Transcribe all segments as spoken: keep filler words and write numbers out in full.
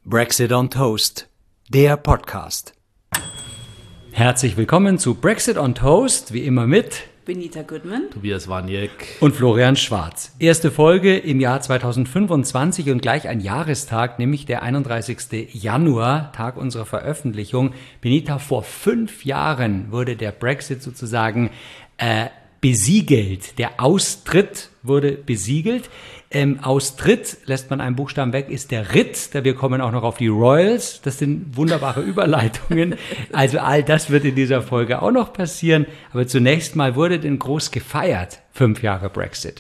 Brexit on Toast, der Podcast. Herzlich willkommen zu Brexit on Toast, wie immer mit Benita Goodman, Tobias Waniek und Florian Schwarz. Erste Folge im Jahr zweitausendfünfundzwanzig und gleich ein Jahrestag, nämlich der einunddreißigste Januar, Tag unserer Veröffentlichung. Benita, vor fünf Jahren wurde der Brexit sozusagen äh, besiegelt. Der Austritt wurde besiegelt. Ähm, Austritt, lässt man einen Buchstaben weg, ist der Ritt. Da wir kommen auch noch auf die Royals. Das sind wunderbare Überleitungen. Also all das wird in dieser Folge auch noch passieren. Aber zunächst mal wurde denn groß gefeiert, fünf Jahre Brexit.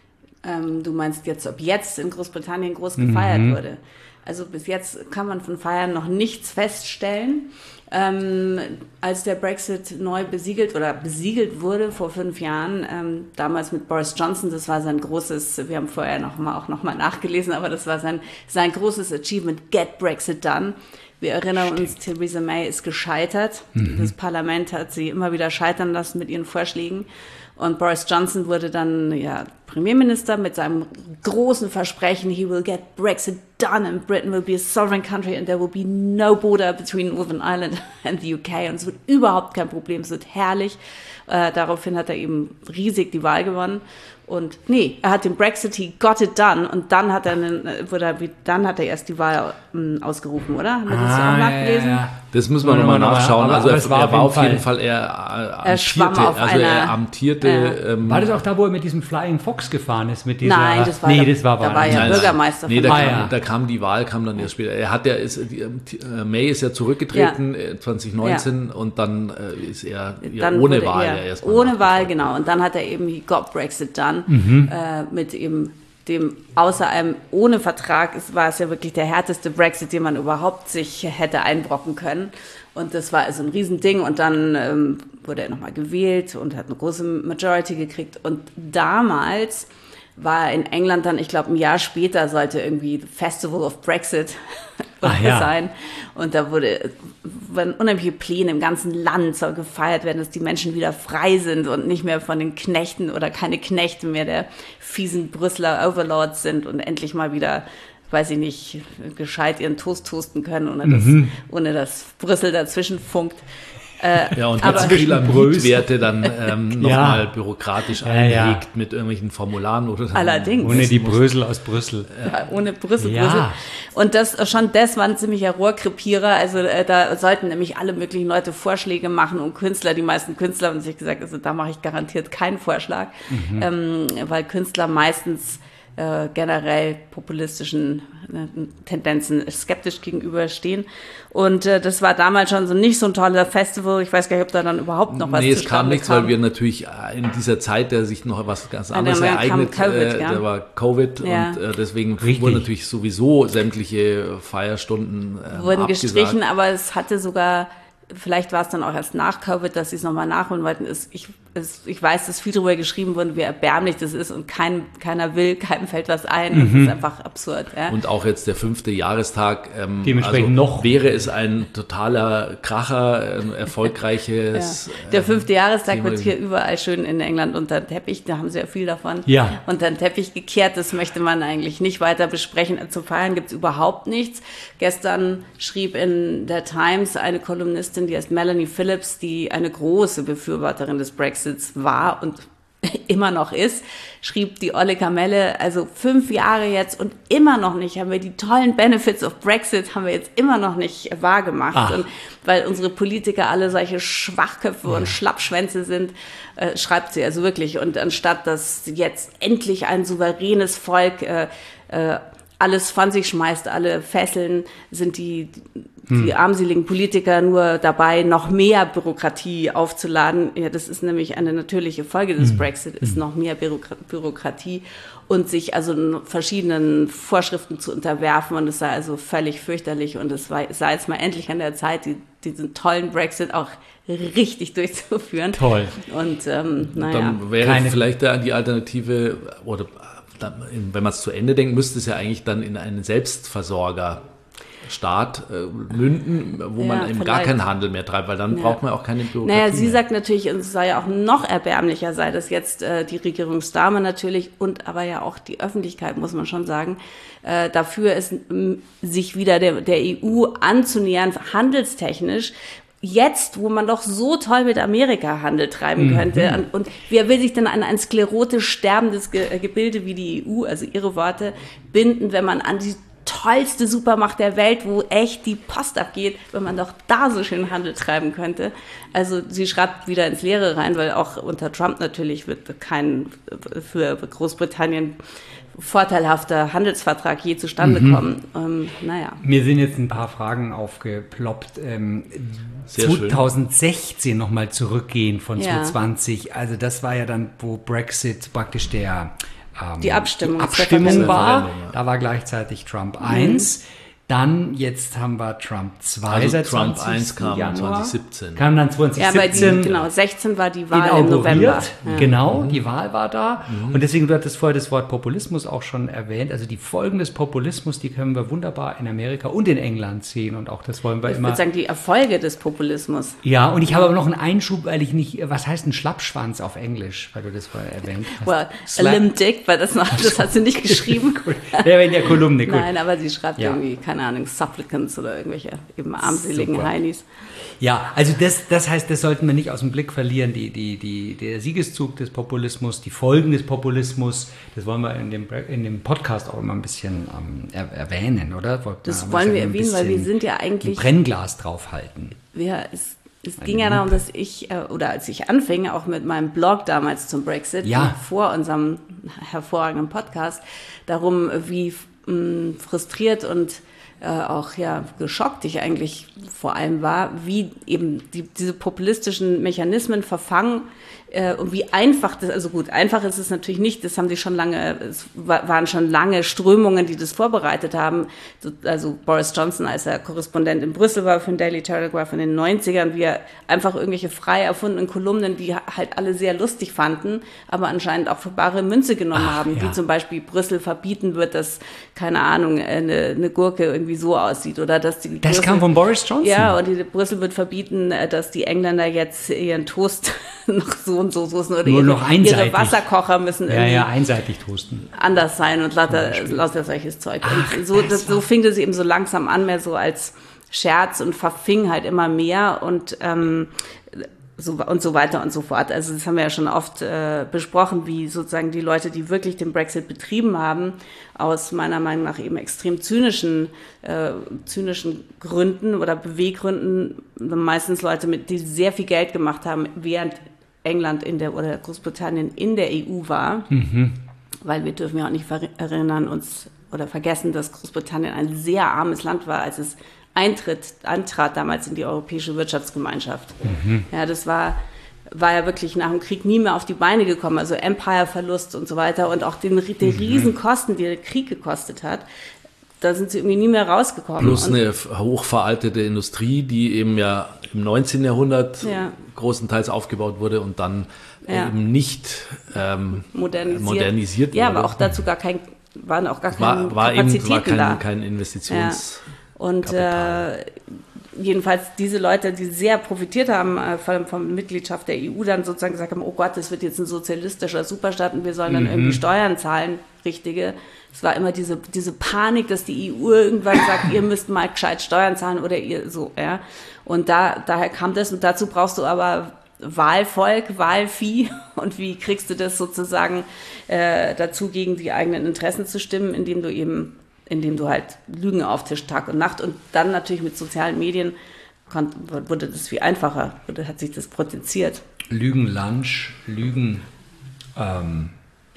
Ähm, du meinst jetzt, ob jetzt in Großbritannien groß gefeiert mhm. wurde? Also bis jetzt kann man von Feiern noch nichts feststellen. Ähm, als der Brexit neu besiegelt oder besiegelt wurde vor fünf Jahren, ähm, damals mit Boris Johnson, das war sein großes, wir haben vorher noch mal, auch nochmal nachgelesen, aber das war sein, sein großes Achievement, Get Brexit Done. Wir erinnern Stimmt. uns, Theresa May ist gescheitert. Mhm. Das Parlament hat sie immer wieder scheitern lassen mit ihren Vorschlägen. Und Boris Johnson wurde dann ja, Premierminister mit seinem großen Versprechen, he will get Brexit done and Britain will be a sovereign country and there will be no border between Northern Ireland and the U K. Und es wird überhaupt kein Problem, es wird herrlich. Äh, daraufhin hat er eben riesig die Wahl gewonnen. Und nee, er hat den Brexit, he got it done. Und dann hat er, einen, wurde, dann hat er erst die Wahl ähm, ausgerufen, oder? Haben wir das ah, auch nachgelesen? Ja, ja. Das müssen wir nochmal nachschauen. Aber, also aber er, es war er war auf jeden jeden Fall, Fall, er amtierte. Er schwamm auf also einer, er amtierte. Ja. Ähm, war das auch da, wo er mit diesem Flying Fox gefahren ist? Mit dieser, Nein, das war, nee, da, das war, da war ja nein, Bürgermeister. Nee, da, ah, kam, ja. da kam die Wahl, kam dann erst später. Er hat ja, ist, die, äh, May ist ja zurückgetreten ja. zwanzig neunzehn ja. und dann äh, ist er ja, ohne Wahl ja erstmal. Ohne Wahl, genau. Und dann hat er eben, he got Brexit done, mhm. äh, mit eben dem, außer einem ohne Vertrag, ist, war es ja wirklich der härteste Brexit, den man überhaupt sich hätte einbrocken können. Und das war also ein Riesending. Und dann ähm, wurde er nochmal gewählt und hat eine große Majority gekriegt. Und damals war in England dann, ich glaube, ein Jahr später sollte irgendwie Festival of Brexit Ach, ja. sein. Und da wurde, waren unheimliche Pläne im ganzen Land, soll gefeiert werden, dass die Menschen wieder frei sind und nicht mehr von den Knechten oder keine Knechte mehr der fiesen Brüsseler Overlords sind und endlich mal wieder, weiß ich nicht, gescheit ihren Toast toasten können, ohne, mhm. dass, ohne dass Brüssel dazwischen funkt. Äh, ja, und ganz viele Mietwerte dann ähm, nochmal ja. bürokratisch ja, einlegt ja. mit irgendwelchen Formularen. Oder Allerdings. Ohne die Brösel aus Brüssel. Ja, ohne Brüssel, ja. Brüssel. Und das, schon das war ein ziemlicher Rohrkrepierer. Also äh, da sollten nämlich alle möglichen Leute Vorschläge machen und Künstler, die meisten Künstler haben sich gesagt, also da mache ich garantiert keinen Vorschlag, mhm. ähm, weil Künstler meistens äh, generell populistischen äh, Tendenzen skeptisch gegenüberstehen. Und äh, das war damals schon so nicht so ein toller Festival. Ich weiß gar nicht, ob da dann überhaupt noch was Nee, es kam nichts, kam. weil wir natürlich in dieser Zeit, der sich noch was ganz anderes ja, ereignet, COVID, äh, ja. da war Covid ja. und äh, deswegen Richtig. wurden natürlich sowieso sämtliche Feierstunden äh, wurden abgesagt. gestrichen, aber es hatte sogar, vielleicht war es dann auch erst nach Covid, dass sie es nochmal nachholen wollten. Ich, es, ich weiß, dass viel darüber geschrieben wurde, wie erbärmlich das ist und kein, keiner will, keinem fällt was ein. Mhm. Das ist einfach absurd. Ja. Und auch jetzt der fünfte Jahrestag. Ähm, Dementsprechend also noch. Wäre es ein totaler Kracher, ein erfolgreiches. Ja. Der fünfte Jahrestag Thema. Wird hier überall schön in England unter den Teppich, da haben sie ja viel davon, ja. unter den Teppich gekehrt. Das möchte man eigentlich nicht weiter besprechen. Zu feiern gibt es überhaupt nichts. Gestern schrieb in der Times eine Kolumnistin, die heißt Melanie Phillips, die eine große Befürworterin des Brexits war und immer noch ist, schrieb die olle Kamelle, also fünf Jahre jetzt und immer noch nicht, haben wir die tollen Benefits of Brexit, haben wir jetzt immer noch nicht wahrgemacht. Und weil unsere Politiker alle solche Schwachköpfe ja. und Schlappschwänze sind, äh, schreibt sie also wirklich. Und anstatt, dass jetzt endlich ein souveränes Volk äh, äh, alles von sich schmeißt, alle Fesseln, sind die die hm. armseligen Politiker nur dabei, noch mehr Bürokratie aufzuladen. Ja, das ist nämlich eine natürliche Folge des hm. Brexit, ist noch mehr Bürokra- Bürokratie und sich also verschiedenen Vorschriften zu unterwerfen. Und es sei also völlig fürchterlich. Und es war, sei jetzt mal endlich an der Zeit, die, diesen tollen Brexit auch richtig durchzuführen. Toll. Und ähm, naja. Dann wäre Keine vielleicht da die Alternative, oder wenn man es zu Ende denkt, müsste es ja eigentlich dann in einen Selbstversorger Staat äh, münden, wo ja, man eben vielleicht gar keinen Handel mehr treibt, weil dann ja. braucht man auch keine Bürokratie Naja, sie mehr. sagt natürlich, es sei ja auch noch erbärmlicher, sei das jetzt äh, die Regierungsdame natürlich und aber ja auch die Öffentlichkeit, muss man schon sagen, äh, dafür ist, m, sich wieder der, der E U anzunähern, handelstechnisch, jetzt, wo man doch so toll mit Amerika Handel treiben könnte. Mhm. Und, und wer will sich denn an ein sklerotisch sterbendes Ge- Gebilde wie die E U, also ihre Worte, binden, wenn man an die tollste Supermacht der Welt, wo echt die Post abgeht, wenn man doch da so schön Handel treiben könnte. Also sie schreibt wieder ins Leere rein, weil auch unter Trump natürlich wird kein für Großbritannien vorteilhafter Handelsvertrag je zustande mhm. kommen. Ähm, naja. Mir sind jetzt ein paar Fragen aufgeploppt. Ähm, zwanzig sechzehn nochmal zurückgehen von ja. zwanzig zwanzig. Also das war ja dann, wo Brexit praktisch der ähm, die Abstimmung, die Abstimmung war. Da war gleichzeitig Trump eins. Mhm. Dann, jetzt haben wir Trump zwei also seit Trump eins kam zwanzig siebzehn. Kam dann zwanzig siebzehn. Ja, aber die, genau, sechzehn war die Wahl im November. Ja. Genau, mhm. die Wahl war da. Mhm. Und deswegen, du hattest vorher das Wort Populismus auch schon erwähnt. Also die Folgen des Populismus, die können wir wunderbar in Amerika und in England sehen. Und auch das wollen wir ich immer. Ich würde sagen, die Erfolge des Populismus. Ja, und ich habe aber noch einen Einschub, weil ich nicht, was heißt ein Schlappschwanz auf Englisch, weil du das vorher erwähnt hast. Well, Slap. A limp dick, weil das, noch, das hat sie nicht geschrieben. Cool. Ja, in der Kolumne, cool. Nein, aber sie schreibt ja. irgendwie, keine Ahnung, Supplicants oder irgendwelche eben armseligen Super. Heinis. Ja, also das, das heißt, das sollten wir nicht aus dem Blick verlieren, die, die, die, der Siegeszug des Populismus, die Folgen des Populismus, das wollen wir in dem, in dem Podcast auch immer ein bisschen ähm, er, erwähnen, oder? Wollten das wollen wir erwähnen, weil wir sind ja eigentlich... ein Brennglas draufhalten. Ja, es, es ging ja darum, dass ich, oder als ich anfing, auch mit meinem Blog damals zum Brexit, ja. vor unserem hervorragenden Podcast, darum, wie mh, frustriert und auch ja geschockt ich eigentlich vor allem war, wie eben die, diese populistischen Mechanismen verfangen äh, und wie einfach das, also gut, einfach ist es natürlich nicht, das haben sie schon lange, es waren schon lange Strömungen, die das vorbereitet haben, also Boris Johnson, als er Korrespondent in Brüssel war für den Daily Telegraph in den neunzigern, wie er einfach irgendwelche frei erfundenen Kolumnen, die halt alle sehr lustig fanden, aber anscheinend auch für bare Münze genommen Ach, haben, ja. wie zum Beispiel Brüssel verbieten wird, dass, keine Ahnung, eine, eine Gurke irgendwie so aussieht oder dass die Das Brüssel, kam von Boris Johnson? Ja, und die, Brüssel wird verbieten, dass die Engländer jetzt ihren Toast noch so und so soßen oder Nur ihre, noch einseitig. ihre Wasserkocher müssen ja, irgendwie ja, einseitig toasten. anders sein und lauter, lauter solches Zeug. Ach, und so, das das, so fing das eben so langsam an, mehr so als Scherz und verfing halt immer mehr und ähm, so, und so weiter und so fort. Also das haben wir ja schon oft äh, besprochen, wie sozusagen die Leute, die wirklich den Brexit betrieben haben, aus meiner Meinung nach eben extrem zynischen, äh, zynischen Gründen oder Beweggründen, meistens Leute, mit, die sehr viel Geld gemacht haben, während England in der oder Großbritannien in der E U war. Mhm. Weil wir dürfen ja auch nicht erinnern uns oder vergessen, dass Großbritannien ein sehr armes Land war, als es Eintritt, antrat damals in die Europäische Wirtschaftsgemeinschaft. Mhm. Ja, das war, war ja wirklich nach dem Krieg nie mehr auf die Beine gekommen. Also Empire-Verlust und so weiter und auch den, die mhm. Riesenkosten, die der Krieg gekostet hat, da sind sie irgendwie nie mehr rausgekommen. Plus eine hochveraltete Industrie, die eben ja im neunzehnten Jahrhundert ja. großenteils aufgebaut wurde und dann ja. eben nicht ähm, modernisiert. modernisiert wurde. Ja, aber auch dazu gar kein, waren auch gar keine war, war Kapazitäten eben, war kein, da. kein Investitions... Ja. Und äh, jedenfalls diese Leute, die sehr profitiert haben äh, von, von Mitgliedschaft der E U, dann sozusagen gesagt haben, oh Gott, das wird jetzt ein sozialistischer Superstaat und wir sollen dann mhm. irgendwie Steuern zahlen, richtige. Es war immer diese, diese Panik, dass die E U irgendwann sagt, ihr müsst mal gescheit Steuern zahlen oder ihr so, ja. Und da, daher kam das und dazu brauchst du aber Wahlvolk, Wahlvieh und wie kriegst du das sozusagen äh, dazu, gegen die eigenen Interessen zu stimmen, indem du eben indem du halt Lügen auftischst Tag und Nacht und dann natürlich mit sozialen Medien kon- wurde das viel einfacher, wurde, hat sich das potenziert. Lügen, Lunch, Lügen, ähm,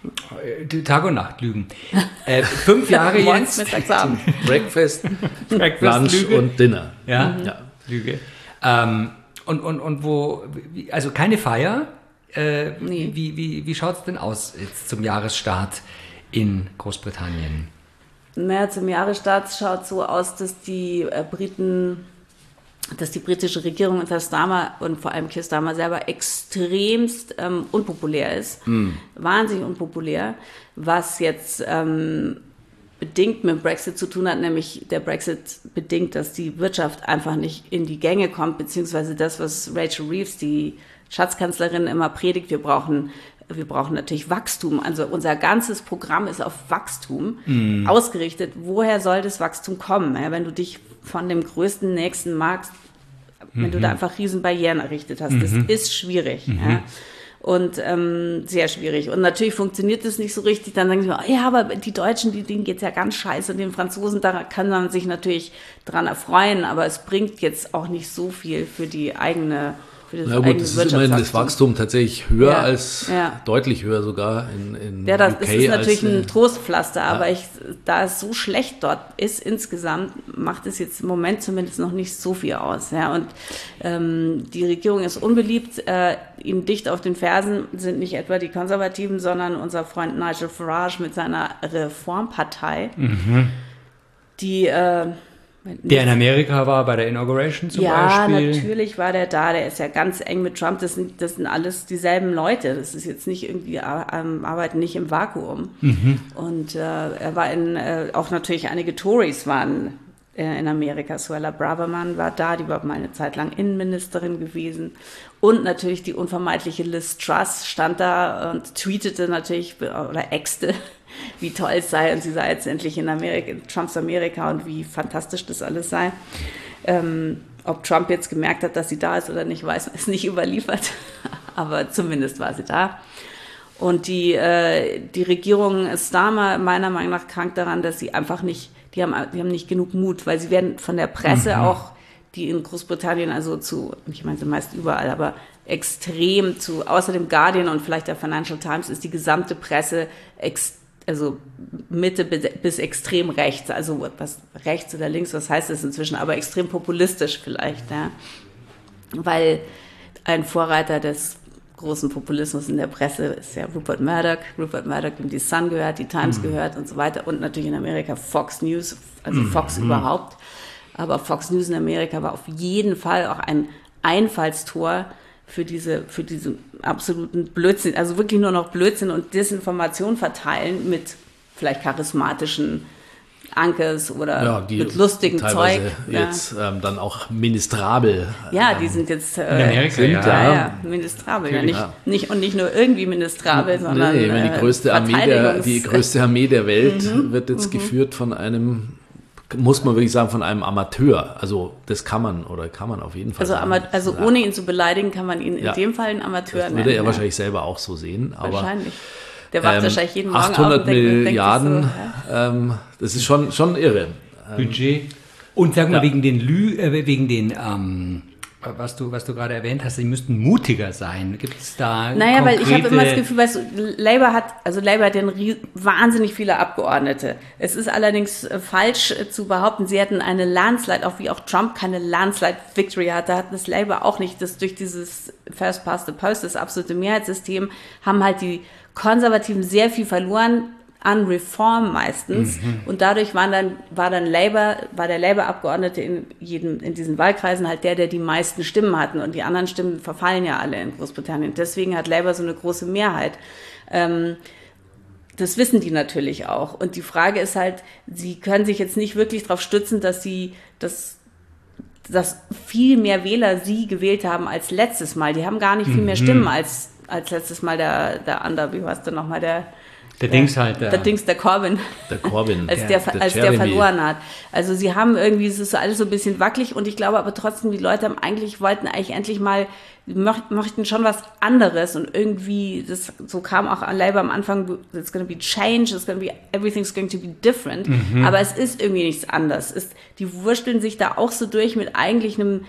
Tag und Nacht, Lügen. Äh, fünf Jahre jetzt. Mittagsabend. Breakfast, Breakfast, Lunch Lüge. Und Dinner. Ja, mhm. ja. Lüge. Ähm, und, und, und wo, also keine Feier. Äh, nee. Wie, wie, wie schaut es denn aus jetzt zum Jahresstart in Großbritannien? Naja, zum Jahresstart schaut es so aus, dass die äh, Briten, dass die britische Regierung unter Starmer und vor allem Keir Starmer selber extremst ähm, unpopulär ist. Mm. Wahnsinnig unpopulär, was jetzt ähm, bedingt mit dem Brexit zu tun hat, nämlich der Brexit bedingt, dass die Wirtschaft einfach nicht in die Gänge kommt, beziehungsweise das, was Rachel Reeves, die Schatzkanzlerin, immer predigt, wir brauchen, wir brauchen natürlich Wachstum. Also unser ganzes Programm ist auf Wachstum mm. ausgerichtet. Woher soll das Wachstum kommen? Ja, wenn du dich von dem größten nächsten Markt, mm-hmm. wenn du da einfach riesen Barrieren errichtet hast, mm-hmm. das ist schwierig. Mm-hmm. Ja. Und ähm, sehr schwierig. Und natürlich funktioniert das nicht so richtig. Dann sagen sie mal, ja, aber die Deutschen, die, denen geht's ja ganz scheiße. Und den Franzosen, da kann man sich natürlich dran erfreuen. Aber es bringt jetzt auch nicht so viel für die eigene für das Na gut, das ist immerhin das Wachstum tatsächlich höher ja, als, ja. deutlich höher sogar in, in Ja, das U K ist natürlich als, ein Trostpflaster, ja. aber ich, da es so schlecht dort ist insgesamt, macht es jetzt im Moment zumindest noch nicht so viel aus. Ja. Und ähm, die Regierung ist unbeliebt, äh, ihnen dicht auf den Fersen sind nicht etwa die Konservativen, sondern unser Freund Nigel Farage mit seiner Reformpartei, mhm. die äh, Der in Amerika war bei der Inauguration zum ja, Beispiel. Ja, natürlich war der da. Der ist ja ganz eng mit Trump. Das sind, das sind alles dieselben Leute. Das ist jetzt nicht irgendwie, ähm, arbeiten nicht im Vakuum. Mhm. Und äh, er war in, äh, auch natürlich einige Tories waren äh, in Amerika. Suella Braverman war da. Die war mal eine Zeit lang Innenministerin gewesen. Und natürlich die unvermeidliche Liz Truss stand da und tweetete natürlich oder exte, wie toll es sei und sie sei jetzt endlich in Amerika, Trumps Amerika und wie fantastisch das alles sei. Ähm, ob Trump jetzt gemerkt hat, dass sie da ist oder nicht, weiß man, ist nicht überliefert, aber zumindest war sie da. Und die, äh, die Regierung ist da meiner Meinung nach krank daran, dass sie einfach nicht, die haben, die haben nicht genug Mut, weil sie werden von der Presse mhm. auch, die in Großbritannien also zu, ich meine, sie meist überall, aber extrem zu, außer dem Guardian und vielleicht der Financial Times ist die gesamte Presse extrem, also Mitte bis extrem rechts, also was rechts oder links, was heißt das inzwischen, aber extrem populistisch vielleicht, ja. Weil ein Vorreiter des großen Populismus in der Presse ist ja Rupert Murdoch, Rupert Murdoch, dem die Sun gehört, die Times mhm. gehört und so weiter und natürlich in Amerika Fox News, also Fox mhm. überhaupt, aber Fox News in Amerika war auf jeden Fall auch ein Einfallstor für diese, für diesen absoluten Blödsinn, also wirklich nur noch Blödsinn und Desinformation verteilen mit vielleicht charismatischen Ankes oder ja, mit lustigem Zeug. Jetzt ja. ähm, dann auch ministrabel. Ja, die sind jetzt äh, in Amerika, sind, ja. Ja, ja, ministrabel. Ja, nicht, ja. Nicht, und nicht nur irgendwie ministrabel, sondern nee, die größte, Armee der, die größte Armee der Welt mhm, wird jetzt mhm. geführt von einem, muss man wirklich sagen, von einem Amateur. Also das kann man oder kann man auf jeden Fall also sagen. Ama- also ja. ohne ihn zu beleidigen, kann man ihn in ja. dem Fall einen Amateur nennen. Das würde er ja. wahrscheinlich selber auch so sehen. Aber, wahrscheinlich. Der wacht ähm, wahrscheinlich jeden Morgen achthundert auf und denkt, Milliarden, denkt so, ja. ähm, das ist schon, schon irre. Budget. Und sag mal, ja. wegen den, Lü- äh, wegen den ähm, was du, was du gerade erwähnt hast, sie müssten mutiger sein. Gibt es da Naja, konkrete... weil ich habe immer das Gefühl, weißt du, Labour hat, also Labour hat ja wahnsinnig viele Abgeordnete. Es ist allerdings äh, falsch äh, zu behaupten, sie hätten eine Landslide, auch wie auch Trump keine Landslide-Victory hatte, hat das Labour auch nicht. Das durch dieses First Past the Post, das absolute Mehrheitssystem, haben halt die Konservativen sehr viel verloren, an Reform meistens. Mhm. Und dadurch waren dann, war dann Labour, war der Labour-Abgeordnete in jedem, in diesen Wahlkreisen halt der, der die meisten Stimmen hatten. Und die anderen Stimmen verfallen ja alle in Großbritannien. Deswegen hat Labour so eine große Mehrheit. Ähm, das wissen die natürlich auch. Und die Frage ist halt, sie können sich jetzt nicht wirklich darauf stützen, dass sie, dass, dass viel mehr Wähler sie gewählt haben als letztes Mal. Die haben gar nicht viel mehr Stimmen als, als letztes Mal der, der Under, wie heißt der nochmal, der, Der Dings halt. Der, der Dings, der Corbyn. Der Corbyn. als der, der, als der verloren hat. Also sie haben irgendwie, es ist alles so ein bisschen wackelig und ich glaube aber trotzdem, die Leute haben eigentlich, wollten eigentlich endlich mal, möchten schon was anderes und irgendwie, das, so kam auch Labour am Anfang, it's going to be change, it's going to be, everything's going to be different. Mhm. Aber es ist irgendwie nichts anderes. Es, die wursteln sich da auch so durch mit eigentlich einem,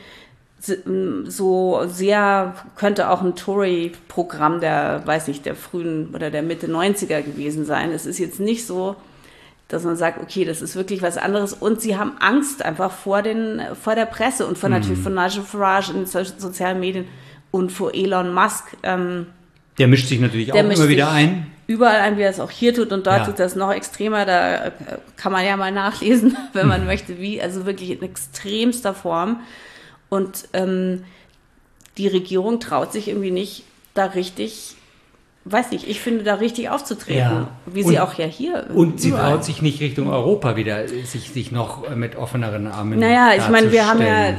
so sehr, könnte auch ein Tory-Programm der, weiß nicht, der frühen oder der Mitte neunziger gewesen sein. Es ist jetzt nicht so, dass man sagt, okay, das ist wirklich was anderes. Und sie haben Angst einfach vor den, vor der Presse und vor mhm. natürlich von Nigel Farage in den sozialen Medien und vor Elon Musk. Ähm, der mischt sich natürlich auch immer wieder ein. Überall ein, wie er es auch hier tut und dort ja. tut das noch extremer. Da kann man ja mal nachlesen, wenn man mhm. möchte, wie, also wirklich in extremster Form. Und ähm, die Regierung traut sich irgendwie nicht, da richtig weiß nicht, ich finde da richtig aufzutreten, ja. wie sie und, auch ja hier. Und sie traut sich nicht Richtung Europa wieder, sich, sich noch mit offeneren Armen Naja, ich meine, wir haben ja,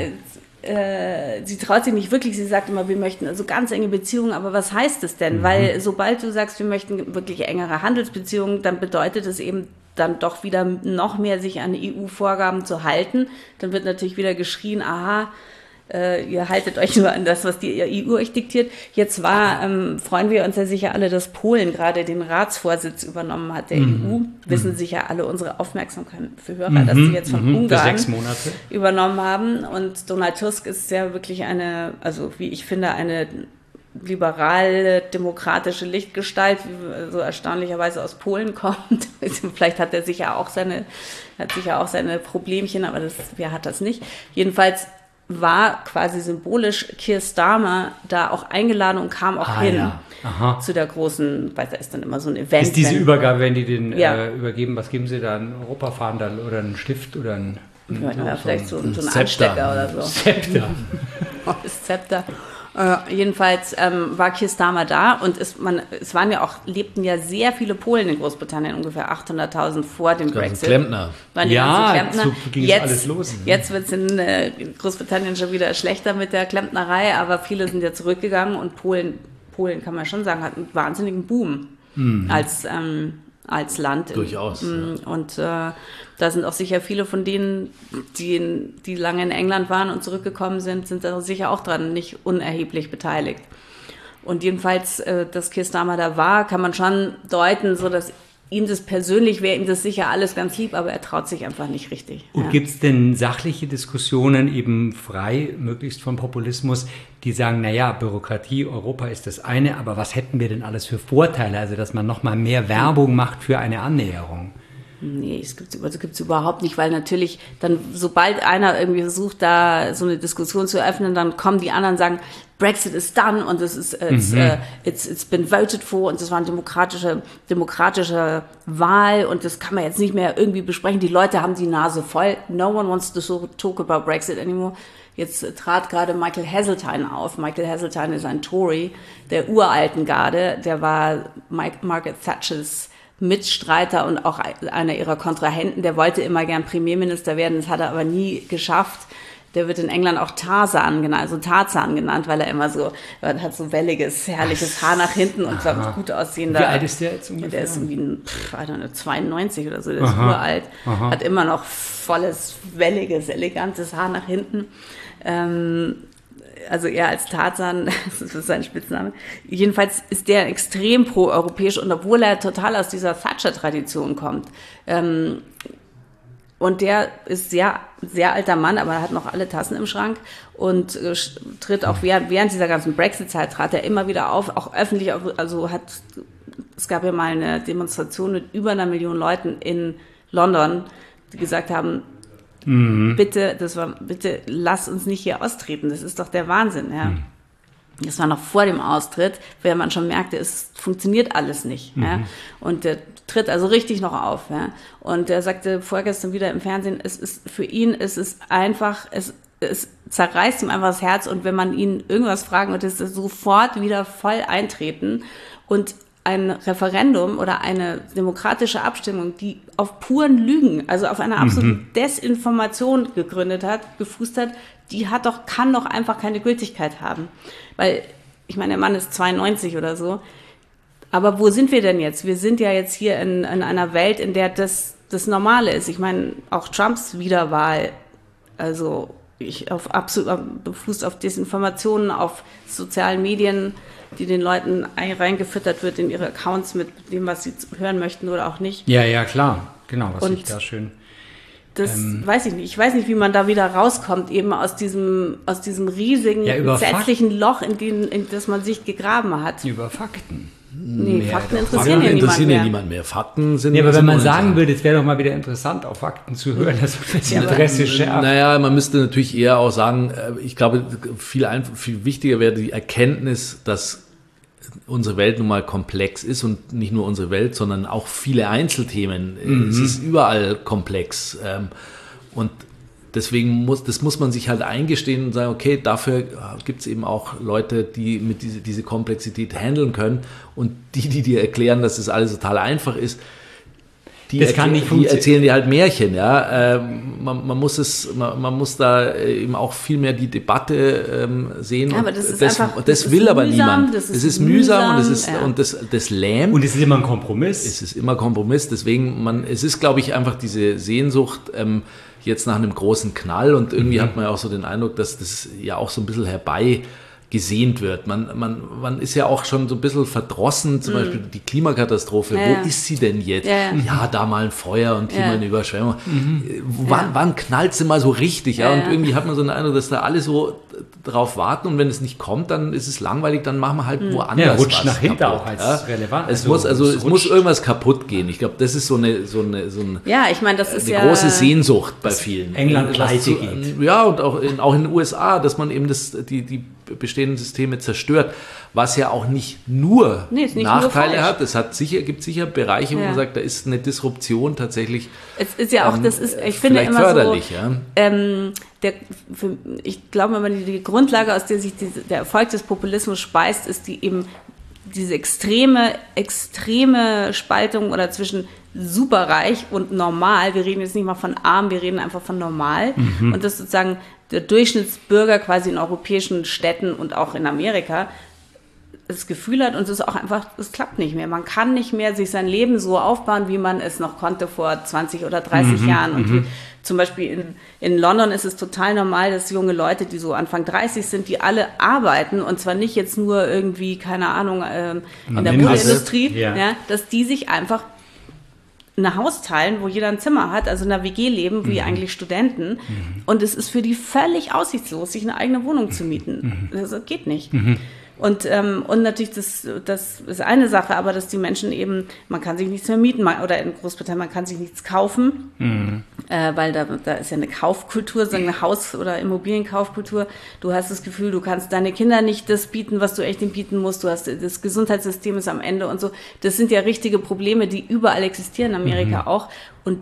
äh, sie traut sich nicht wirklich, sie sagt immer, wir möchten also ganz enge Beziehungen, aber was heißt es denn? Mhm. Weil sobald du sagst, wir möchten wirklich engere Handelsbeziehungen, dann bedeutet es eben dann doch wieder noch mehr sich an E U-Vorgaben zu halten. Dann wird natürlich wieder geschrien, aha, Äh, ihr haltet euch nur an das, was die E U euch diktiert. Jetzt war, ähm, freuen wir uns ja sicher alle, dass Polen gerade den Ratsvorsitz übernommen hat der mhm. E U. Wissen mhm. sicher alle unsere Aufmerksamkeit für Hörer, mhm. dass sie jetzt von mhm. Ungarn sechs Monate übernommen haben. Und Donald Tusk ist ja wirklich eine, also wie ich finde, eine liberale, demokratische Lichtgestalt, die so erstaunlicherweise aus Polen kommt. Vielleicht hat er sicher auch seine, hat sicher auch seine Problemchen, aber das, wer hat das nicht? Jedenfalls war quasi symbolisch Keir Starmer da auch eingeladen und kam auch ah, hin ja. Aha. zu der großen, weil da ist dann immer so ein Event. Ist diese wenn, Übergabe, wenn die den ja. äh, übergeben, was geben sie da, einen Europafahnen oder einen Stift oder ein, ein, ja, so, ja, vielleicht so, ein, so ein Anstecker oder so. Zepter. Das Zepter. Äh, jedenfalls ähm, war Keir Starmer da und es, man, es waren ja auch, lebten ja sehr viele Polen in Großbritannien, ungefähr achthunderttausend vor dem Brexit. Klempner. Waren die ja, Klempner. so ging jetzt, alles los. Jetzt wird es in äh, Großbritannien schon wieder schlechter mit der Klempnerei, aber viele sind ja zurückgegangen und Polen, Polen kann man schon sagen, hat einen wahnsinnigen Boom mhm. als, ähm, als Land. Durchaus. In, ja. Und äh, da sind auch sicher viele von denen, die, in, die lange in England waren und zurückgekommen sind, sind da sicher auch dran nicht unerheblich beteiligt. Und jedenfalls, äh, dass Keir Starmer da war, kann man schon deuten, so dass ihm das persönlich wäre, ihm das sicher alles ganz lieb, aber er traut sich einfach nicht richtig. Und ja. gibt es denn sachliche Diskussionen, eben frei, möglichst von Populismus, die sagen, naja, Bürokratie, Europa ist das eine, aber was hätten wir denn alles für Vorteile? Also, dass man nochmal mehr Werbung macht für eine Annäherung. Nee, es gibt es also gibt's überhaupt nicht, weil natürlich dann, sobald einer irgendwie versucht, da so eine Diskussion zu eröffnen, dann kommen die anderen und sagen, Brexit is done und es ist it's, mhm. uh, it's, it's been voted for und das war eine demokratische, demokratische Wahl und das kann man jetzt nicht mehr irgendwie besprechen. Die Leute haben die Nase voll. No one wants to talk about Brexit anymore. Jetzt trat gerade Michael Heseltine auf. Michael Heseltine ist ein Tory der uralten Garde. Der war Margaret Thatchers Mitstreiter und auch einer ihrer Kontrahenten, der wollte immer gern Premierminister werden, das hat er aber nie geschafft. Der wird in England auch Tarzan genannt, also Tarzan genannt, weil er immer so, er hat so welliges, herrliches Haar nach hinten und glaube ich gut aussehender. Wie alt ist der jetzt ungefähr? Der ist irgendwie, pff, I don't know, zweiundneunzig oder so, der ist Aha. uralt, Aha. hat immer noch volles, welliges, elegantes Haar nach hinten. Ähm, also er als Tarzan, das ist sein Spitzname. Jedenfalls ist der extrem pro-europäisch und obwohl er total aus dieser Thatcher-Tradition kommt. Ähm, und der ist sehr, sehr alter Mann, aber er hat noch alle Tassen im Schrank und äh, tritt auch während, während dieser ganzen Brexit-Zeit trat er immer wieder auf, auch öffentlich, also hat, es gab ja mal eine Demonstration mit über einer Million Leuten in London, die gesagt haben, Mhm. Bitte, das war, bitte lass uns nicht hier austreten, das ist doch der Wahnsinn. Ja. Mhm. Das war noch vor dem Austritt, weil man schon merkte, es funktioniert alles nicht. Mhm. Ja. Und der tritt also richtig noch auf. Ja. Und er sagte vorgestern wieder im Fernsehen, es ist für ihn, es ist einfach, es, es zerreißt ihm einfach das Herz und wenn man ihn irgendwas fragen würde, ist er sofort wieder voll eintreten und ein Referendum oder eine demokratische Abstimmung, die auf puren Lügen, also auf einer absoluten mhm. Desinformation gegründet hat, gefußt hat, die hat doch, kann doch einfach keine Gültigkeit haben. Weil, ich meine, der Mann ist zweiundneunzig oder so. Aber wo sind wir denn jetzt? Wir sind ja jetzt hier in, in einer Welt, in der das das Normale ist. Ich meine, auch Trumps Wiederwahl, also ich auf absolut befußt auf Desinformationen, auf sozialen Medien, die den Leuten reingefüttert wird in ihre Accounts mit dem, was sie hören möchten oder auch nicht. Ja, ja, klar. Genau, was ich da schön... Das ähm, weiß ich nicht. Ich weiß nicht, wie man da wieder rauskommt, eben aus diesem, aus diesem riesigen, ja, gesetzlichen Loch, in, den, in das man sich gegraben hat. Über Fakten. Nee, mehr Fakten interessieren, ja, interessieren ja niemand mehr. Fakten sind... Ja, aber wenn man sagen würde, es wäre doch mal wieder interessant, auf Fakten zu hören, das das Interesse schärft. Naja, man müsste natürlich eher auch sagen, ich glaube, viel, einfach, viel wichtiger wäre die Erkenntnis, dass unsere Welt nun mal komplex ist und nicht nur unsere Welt, sondern auch viele Einzelthemen. Mhm. Es ist überall komplex. Und deswegen muss, das muss man sich halt eingestehen und sagen, okay, dafür gibt es eben auch Leute, die mit diese, diese Komplexität handeln können und die, die dir erklären, dass das alles total einfach ist, die, das kann nicht die erzählen dir halt Märchen, ja. Ähm, man, man muss es, man, man muss da eben auch viel mehr die Debatte ähm, sehen. Ja, aber das ist das, einfach, und das, das will ist aber mühsam, niemand. Das ist, es ist mühsam, mühsam und, es ist, ja. und das, das lähmt. Und es ist immer ein Kompromiss. Es ist immer Kompromiss. Deswegen, man, es ist, glaube ich, einfach diese Sehnsucht ähm, jetzt nach einem großen Knall und irgendwie mhm. hat man ja auch so den Eindruck, dass das ja auch so ein bisschen herbei gesehnt wird. Man, man, man ist ja auch schon so ein bisschen verdrossen, zum mm. Beispiel die Klimakatastrophe. Ja, Wo ist sie denn jetzt? Ja, ja. ja, da mal ein Feuer und hier ja. mal eine Überschwemmung. Mhm. Wann, ja. wann knallt sie mal so richtig? Ja? Ja, und irgendwie hat man so den Eindruck, dass da alle so drauf warten und wenn es nicht kommt, dann ist es langweilig, dann machen wir halt mhm. woanders ja, rutscht was nach hinten kaputt, auch als ja? relevant. Es, also, muss, also, es, es muss irgendwas kaputt gehen. Ich glaube, das ist so eine, so eine, so eine, ja, ich meine, das ist eine ja große Sehnsucht bei vielen. England pleite geht. Ja, und auch in, auch in den U S A, dass man eben das, die, die bestehenden Systeme zerstört, was ja auch nicht nur nee, nicht Nachteile nur hat. Es hat sicher, gibt sicher Bereiche, wo ja. man sagt, da ist eine Disruption tatsächlich. Es ist ja auch, ähm, das ist, ich finde immer förderlich, so, ja. ähm, der, für, ich glaube, wenn man die, die Grundlage, aus der sich diese, der Erfolg des Populismus speist, ist die eben diese extreme, extreme Spaltung oder zwischen superreich und normal. Wir reden jetzt nicht mal von arm, wir reden einfach von normal. Mhm. Und das sozusagen der Durchschnittsbürger quasi in europäischen Städten und auch in Amerika das Gefühl hat, und es ist auch einfach, es klappt nicht mehr. Man kann nicht mehr sich sein Leben so aufbauen, wie man es noch konnte vor zwanzig oder dreißig mhm, Jahren. Und die, zum Beispiel in, in London ist es total normal, dass junge Leute, die so Anfang dreißig sind, die alle arbeiten, und zwar nicht jetzt nur irgendwie, keine Ahnung, ähm, in der Modeindustrie, ja. ja, dass die sich einfach ein Haus teilen, wo jeder ein Zimmer hat, also in einer W G leben, wie mhm. eigentlich Studenten. Mhm. Und es ist für die völlig aussichtslos, sich eine eigene Wohnung zu mieten. Mhm. Das geht nicht. Mhm. Und, ähm, und natürlich, das, das ist eine Sache, aber dass die Menschen eben, man kann sich nichts mehr mieten, man, oder in Großbritannien, man kann sich nichts kaufen, mhm. äh, weil da, da ist ja eine Kaufkultur, so eine Haus- oder Immobilienkaufkultur. Du hast das Gefühl, du kannst deine Kinder nicht das bieten, was du echt ihnen bieten musst. Du hast, das Gesundheitssystem ist am Ende und so. Das sind ja richtige Probleme, die überall existieren, in Amerika mhm. auch. Und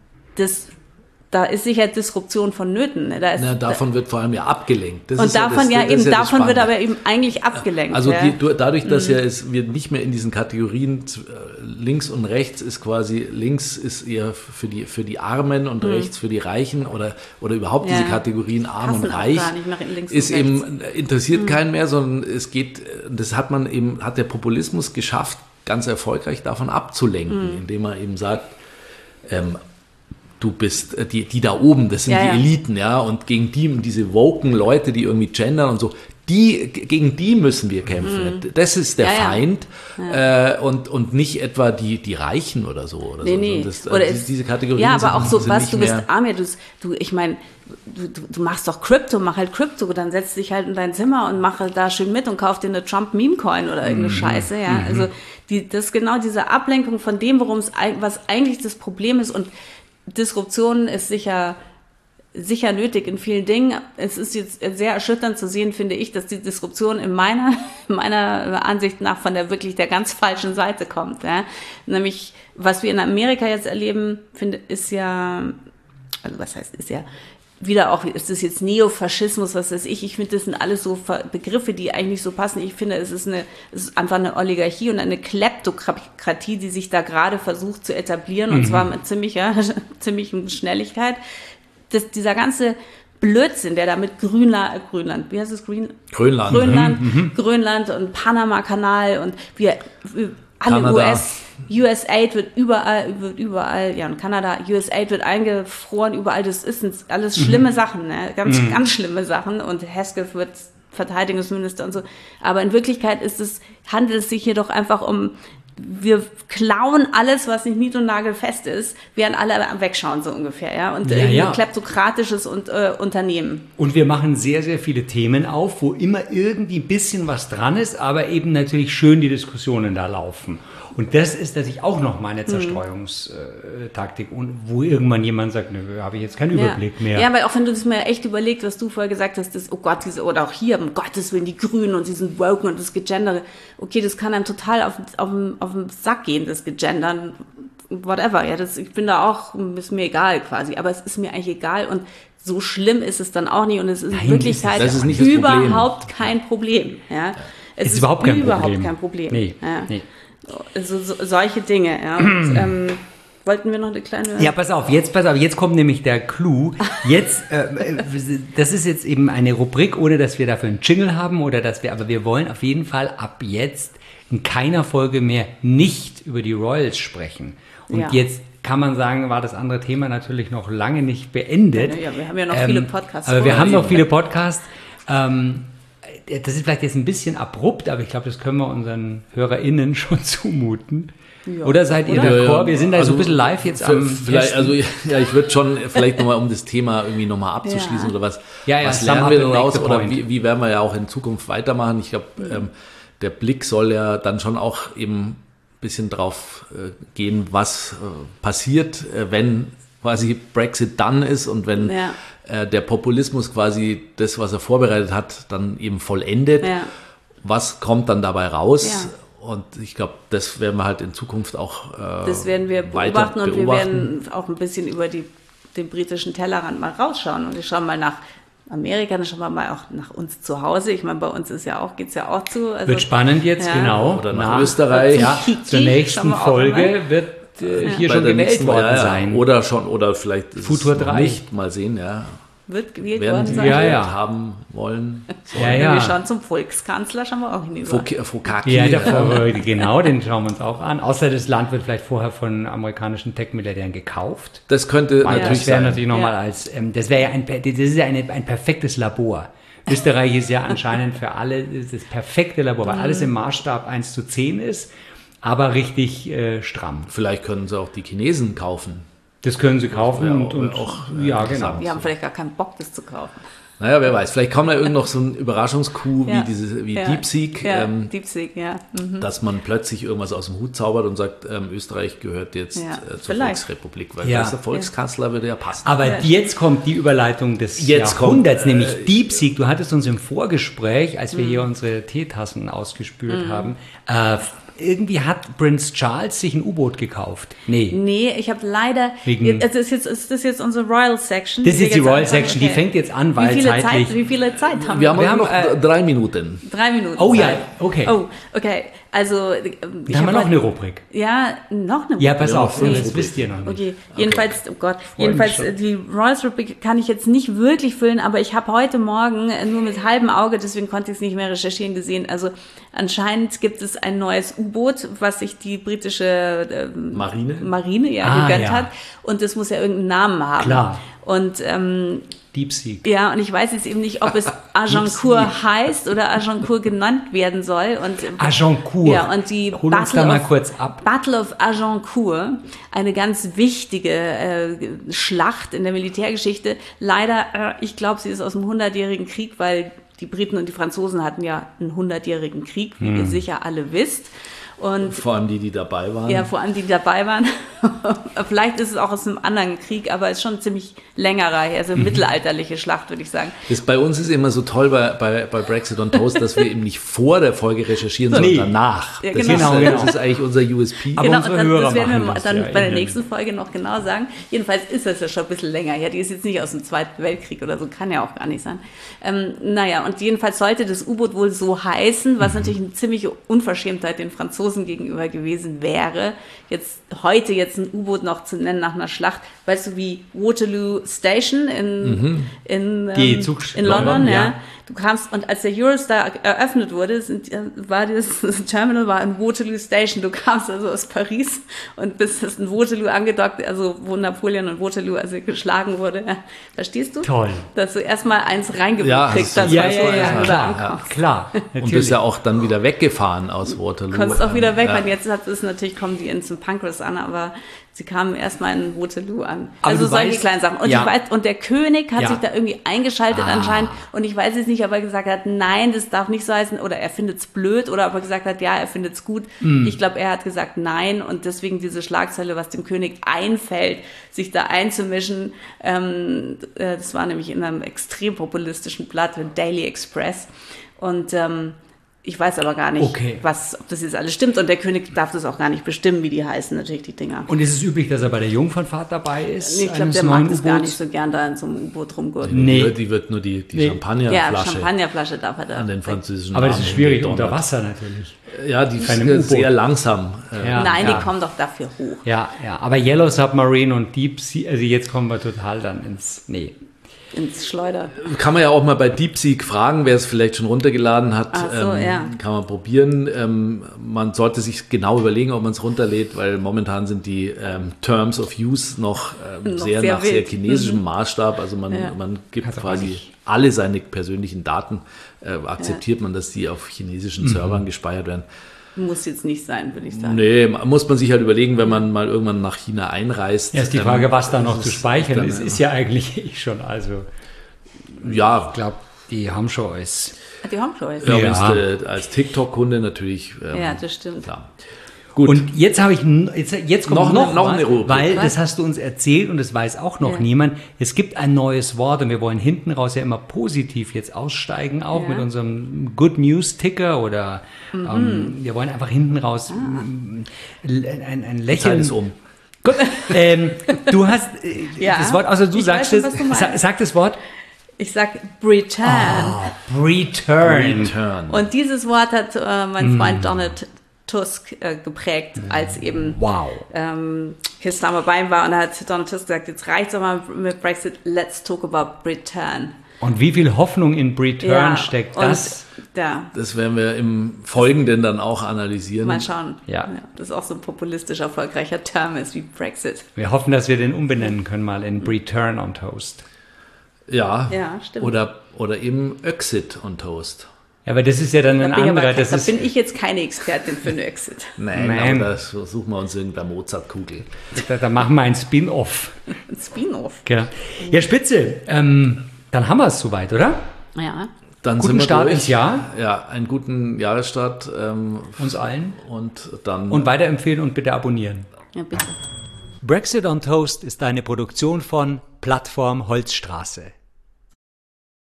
das da ist sicher Disruption vonnöten. Da ist, Na, davon wird vor allem ja abgelenkt. Das und ist davon ja, das, ja eben, ja davon wird aber eben eigentlich abgelenkt. Also ja. die, dadurch, dass mhm. ja es, wir nicht mehr in diesen Kategorien links und rechts ist quasi, links ist eher für die, für die Armen und mhm. rechts für die Reichen oder, oder überhaupt ja. diese Kategorien arm Passen und reich, ist eben, interessiert mhm. keinen mehr, sondern es geht, das hat man eben, hat der Populismus geschafft, ganz erfolgreich davon abzulenken, mhm. indem er eben sagt, ähm, du bist, die, die da oben, das sind ja, die ja. Eliten, ja, und gegen die, diese woken Leute, die irgendwie gendern und so, die, gegen die müssen wir kämpfen. Mhm. Das ist der ja, Feind ja. Äh, und, und nicht etwa die, die Reichen oder so. Oder nee, so. nee. Das, oder äh, ist, diese Kategorien ja, aber sind, auch so, sind was, nicht du bist mehr arm, ja, du, du, ich meine, du, du machst doch Krypto, mach halt Krypto, dann setz dich halt in dein Zimmer und mach halt da schön mit und kauf dir eine Trump-Meme-Coin oder irgendeine mhm. Scheiße, ja. Mhm. Also, die, das ist genau diese Ablenkung von dem, worum es, was eigentlich das Problem ist. Und Disruption ist sicher, sicher nötig in vielen Dingen. Es ist jetzt sehr erschütternd zu sehen, finde ich, dass die Disruption in meiner, meiner Ansicht nach von der wirklich der ganz falschen Seite kommt. Ja? Nämlich, was wir in Amerika jetzt erleben, finde, ist ja, also was heißt, ist ja, wieder auch, ist das jetzt Neofaschismus, was weiß ich, ich finde, das sind alles so Begriffe, die eigentlich so passen. Ich finde, es ist eine, es ist einfach eine Oligarchie und eine Kleptokratie, die sich da gerade versucht zu etablieren, mhm. und zwar mit ziemlicher, ziemlicher Schnelligkeit. Das, dieser ganze Blödsinn, der da mit Grünland, Grönland, wie heißt es, Grün? Grönland, Grönland, mhm. Grönland und Panama-Kanal und wir, alle Kanada. U S, U S Aid wird überall, wird überall, ja, und Kanada, U S Aid wird eingefroren, überall, das ist alles schlimme mhm. Sachen, ne? ganz, mhm. ganz schlimme Sachen, und Hesketh wird Verteidigungsminister und so, aber in Wirklichkeit ist es, handelt es sich hier doch einfach um, wir klauen alles, was nicht nied- und nagelfest ist, während alle wegschauen, so ungefähr, ja, und ja, ein ja. kleptokratisches und, äh, Unternehmen. Und wir machen sehr, sehr viele Themen auf, wo immer irgendwie ein bisschen was dran ist, aber eben natürlich schön die Diskussionen da laufen. Und das ist natürlich auch noch mal eine Zerstreuungstaktik, und wo irgendwann jemand sagt, nö, habe ich jetzt keinen Überblick ja. mehr. Ja, weil auch wenn du das mal echt überlegst, was du vorher gesagt hast, das, oh Gott, diese, oder auch hier, um Gottes Willen, die Grünen und diesen Woken und das Gegendere, okay, das kann einem total auf, auf, auf den Sack gehen, das Gegendern, whatever, ja, das, ich bin da auch, ist mir egal quasi, aber es ist mir eigentlich egal, und so schlimm ist es dann auch nicht und es ist Nein, in Wirklichkeit das ist nicht das überhaupt Problem. kein Problem. Ja. Es ist, ist überhaupt kein überhaupt Problem. kein Problem. Nee, ja. nee. Also, so, solche Dinge. Ja. Und, ähm, wollten wir noch eine kleine... Ja, pass auf, jetzt, pass auf, jetzt kommt nämlich der Clou. Jetzt, äh, das ist jetzt eben eine Rubrik, ohne dass wir dafür einen Jingle haben oder dass wir, aber wir wollen auf jeden Fall ab jetzt in keiner Folge mehr nicht über die Royals sprechen. Und Ja. jetzt kann man sagen, war das andere Thema natürlich noch lange nicht beendet. Ja, wir haben ja noch Ähm, viele Podcasts. Aber wir vor haben uns. noch viele Podcasts. Ähm, das ist vielleicht jetzt ein bisschen abrupt, aber ich glaube, das können wir unseren HörerInnen schon zumuten. Ja. Oder seid ihr Oder? d'accord? Wir sind da Also, so ein bisschen live jetzt v- am vielleicht, Testen. also ja, ich würde schon vielleicht nochmal, um das Thema irgendwie nochmal abzuschließen Ja. oder was, Ja, ja, was sum lernen up wir and denn make raus the oder point. wie, wie werden wir ja auch in Zukunft weitermachen? Ich glaube, ähm, der Blick soll ja dann schon auch eben ein bisschen drauf äh, gehen, was äh, passiert, äh, wenn quasi Brexit done ist und wenn Ja. äh, der Populismus quasi das, was er vorbereitet hat, dann eben vollendet. Ja. Was kommt dann dabei raus? Ja. Und ich glaube, das werden wir halt in Zukunft auch äh, Das werden wir weiter beobachten und wir beobachten. werden auch ein bisschen über die, den britischen Tellerrand mal rausschauen. Und wir schauen mal nach Amerika, dann schauen wir mal auch nach uns zu Hause. Ich meine, bei uns ist ja auch, geht's ja auch zu. Also, Wird spannend jetzt, Ja. genau. Oder nach Österreich. Ja, Kiki, zur schauen nächsten wir auch Folge einmal. wird äh, hier Bei schon der gewählt nächsten- worden ja, ja. sein. Oder schon, oder vielleicht ist Futur es noch drei. nicht. Mal sehen, ja. Wird gewählt Werden worden die sein. Ja, gewählt ja. haben wollen. Ja, Ja, ja. wir schauen zum Volkskanzler, schauen wir auch hinüber. Fuk- Fukaki. Ja, der Vor- genau, den schauen wir uns auch an. Außer das Land wird vielleicht vorher von amerikanischen Tech-Milliardären gekauft. Das könnte Weil natürlich das wäre sein. natürlich nochmal Ja. als, ähm, das wäre ja ein, das ist ja eine, ein perfektes Labor. Österreich ist ja anscheinend für alle das perfekte Labor, weil alles im Maßstab eins zu zehn ist, aber richtig äh, stramm. Vielleicht können sie auch die Chinesen kaufen. Das können sie kaufen Ja, und, und auch, ja, äh, genau. Wir haben vielleicht gar keinen Bock, das zu kaufen. Naja, wer weiß. Vielleicht kommt da irgend noch so ein Überraschungskuh Ja. wie, diese, wie Ja. DeepSeek, Ja, ähm, DeepSeek, ja. Mhm. dass man plötzlich irgendwas aus dem Hut zaubert und sagt, ähm, Österreich gehört jetzt Ja, äh, zur vielleicht. Volksrepublik, weil Ja. das der Volkskanzler würde ja passen. Aber Ja. jetzt kommt die Überleitung des Jetzt Jahrhunderts, kommt, äh, nämlich DeepSeek. Du hattest uns im Vorgespräch, als wir Mhm. hier unsere Teetassen ausgespült haben, äh, irgendwie hat Prince Charles sich ein U-Boot gekauft. Nee. Nee, ich habe leider. Wegen- Also ist, jetzt, ist das jetzt unsere Royal Section? Das ist wir jetzt die jetzt Royal anfangen? Section, die Okay. fängt jetzt an, weil wie viele zeitlich... Zeit, Wie viele Zeit haben wir haben, wir nur noch haben, äh, drei Minuten. Drei Minuten. Oh ja, Zeit. okay. Oh, okay. Also, ähm, ich Da haben wir hab noch halt- eine Rubrik. Ja, noch eine Ja, pass Ja, auf, fünf das Rubrik. wisst ihr noch nicht. Okay, jedenfalls, oh Gott, mich jedenfalls schon. äh, die Royals Rubrik kann ich jetzt nicht wirklich füllen, aber ich habe heute Morgen äh, nur mit halbem Auge, deswegen konnte ich es nicht mehr recherchieren, gesehen. Also anscheinend gibt es ein neues U-Boot, was sich die britische ähm, Marine? Marine ja Ah, gegönnt ja. hat und das muss ja irgendeinen Namen haben. Klar. Und ähm, DeepSeek. ja, und ich weiß jetzt eben nicht, ob es Agincourt heißt oder Agincourt genannt werden soll. Und, Agincourt. Ja, und die Hol uns da mal kurz ab. Battle of Agincourt, eine ganz wichtige äh, Schlacht in der Militärgeschichte. Leider, äh, ich glaube, sie ist aus dem hundertjährigen Krieg, weil die Briten und die Franzosen hatten ja einen hundertjährigen Krieg, wie Hm. ihr sicher alle wisst. Und Vor allem die, die dabei waren. ja, vor allem die, die dabei waren. Vielleicht ist es auch aus einem anderen Krieg, aber es ist schon ziemlich längerer her, also mittelalterliche Schlacht, würde ich sagen. Das bei uns ist immer so toll bei, bei, bei Brexit on Toast, dass wir eben nicht vor der Folge recherchieren, Nee. sondern danach. Ja, das, genau. ist, äh, Genau, das genau. ist eigentlich unser U S P. Aber Genau, unsere und das, Hörer das werden wir machen das dann ja bei der in- nächsten Folge noch genau sagen. Jedenfalls ist das ja schon ein bisschen länger her. Die ist jetzt nicht aus dem Zweiten Weltkrieg oder so, kann ja auch gar nicht sein. Ähm, naja, und jedenfalls sollte das U-Boot wohl so heißen, was natürlich eine ziemliche Unverschämtheit den Franzosen gegenüber gewesen wäre, jetzt heute jetzt ein U-Boot noch zu nennen nach einer Schlacht. Weißt du, wie Waterloo Station in, in, Die ähm, Zug- in London, London, ja. ja. Du kamst, und als der Eurostar eröffnet wurde, sind, äh, war das, das Terminal war in Waterloo Station. Du kamst also aus Paris und bist in Waterloo angedockt, also wo Napoleon und Waterloo also geschlagen wurde. Ja. Verstehst du? Toll. Dass du erstmal eins reingebracht Ja, kriegst, das das ist- Ja, weißt ja, du, ja, wenn du da klar, ankommst. klar, Und natürlich. bist ja auch dann wieder weggefahren aus Waterloo. Du konntest auch wieder weg, Ja. weil jetzt hat es natürlich, kommen die in Saint Pancras an, aber sie kamen erstmal in Waterloo an. Aber also du solche weißt- kleinen Sachen. Und ja. ich weiß, und der König hat Ja. sich da irgendwie eingeschaltet Ah. anscheinend. Und ich weiß jetzt nicht, ob er gesagt hat, nein, das darf nicht so heißen, oder er findet es blöd, oder ob er gesagt hat, ja, er findet es gut. Hm. Ich glaube, er hat gesagt nein, und deswegen diese Schlagzeile, was dem König einfällt, sich da einzumischen, ähm, äh, das war nämlich in einem extrem populistischen Blatt, dem Daily Express. Und ähm, Ich weiß aber gar nicht, Okay. was, ob das jetzt alles stimmt. Und der König darf das auch gar nicht bestimmen, wie die heißen, natürlich, die Dinger. Und ist es üblich, dass er bei der Jungfernfahrt dabei ist? Nee, ich glaube, eines der mag neuen das gar U-Boots? nicht so gern da in so einem U-Boot rumgurten. Nee. Die, wird, die wird nur die, die Nee. Ja, Champagnerflasche Champagnerflasche darf er da. an den französischen Aber das Armen ist schwierig gedonnert. unter Wasser natürlich. Ja, die Bei einem ist sehr U-Boot. langsam. Äh, Ja, Nein, ja. die kommen doch dafür hoch. Ja, ja, aber Yellow Submarine und Deep Sea, also jetzt kommen wir total dann ins, nee. Ins Schleuder. Kann man ja auch mal bei DeepSeek fragen, wer es vielleicht schon runtergeladen hat. Ach so, ähm, ja. Kann man probieren. Ähm, man sollte sich genau überlegen, ob man es runterlädt, weil momentan sind die ähm, Terms of Use noch, ähm, Noch sehr, sehr nach sehr wild. chinesischem Maßstab. Also man, Ja. man gibt Hat's aber quasi nicht. alle seine persönlichen Daten, äh, akzeptiert man, dass die auf chinesischen Servern gespeichert werden. Muss jetzt nicht sein, würde ich sagen. Nee, muss man sich halt überlegen, wenn man mal irgendwann nach China einreist. Erst die ähm, Frage, was da noch das zu ist speichern dann, ist, ist ja eigentlich eh schon, also Ja, ich glaube, die haben schon alles. Die haben schon was. ja, Ja. wenn's, äh, als TikTok-Kunde natürlich. Ähm, Ja, das stimmt. Klar. Gut. Und jetzt habe ich, n- jetzt, jetzt kommt Noch noch, eine- noch was, eine Rubrik. weil Was? das hast du uns erzählt und das weiß auch noch Ja. niemand. Es gibt ein neues Wort und wir wollen hinten raus ja immer positiv jetzt aussteigen, auch Ja. mit unserem Good News Ticker oder Mhm. ähm, wir wollen einfach hinten raus Ah. ähm, ein, ein, ein Zeit Lächeln. ist um. Gut, ähm, du hast äh, Ja. das Wort, also du Ich sagst weiß schon, es, was du meinst. sag, sag das Wort Ich sag Return. Ah. Return. Return. Und dieses Wort hat äh, mein Freund Donald Tusk äh, geprägt, als eben Wow. ähm, Keir Starmer bei ihm war. Und da hat Donald Tusk gesagt, jetzt reicht's doch mal mit Brexit, let's talk about Return. Und wie viel Hoffnung in Return steckt und das? Ja, Das werden wir im Folgenden dann auch analysieren. mal schauen. Ja. Das ist auch so ein populistisch erfolgreicher Term ist wie Brexit. Wir hoffen, dass wir den umbenennen können mal in Return on Toast. Ja, Ja, stimmt. Oder, oder eben Exit on Toast. Ja, aber das ist ja dann Da ein bin, ich aber, anderer. kein- Das da ist, bin ich jetzt keine Expertin für einen Exit. Nein, Nein. aber da suchen wir uns irgendeine Mozartkugel. da, da machen wir ein Spin-off. Ein Spin-off. Genau. Ja, Spitze. Ähm, dann haben wir es soweit, oder? Ja. Dann Guten sind wir Start durch. ins Jahr. Ja, einen guten Jahresstart. Ähm, Uns allen. und dann. Und weiterempfehlen und bitte abonnieren. Ja, bitte. Brexit on Toast ist eine Produktion von Plattform Holzstraße.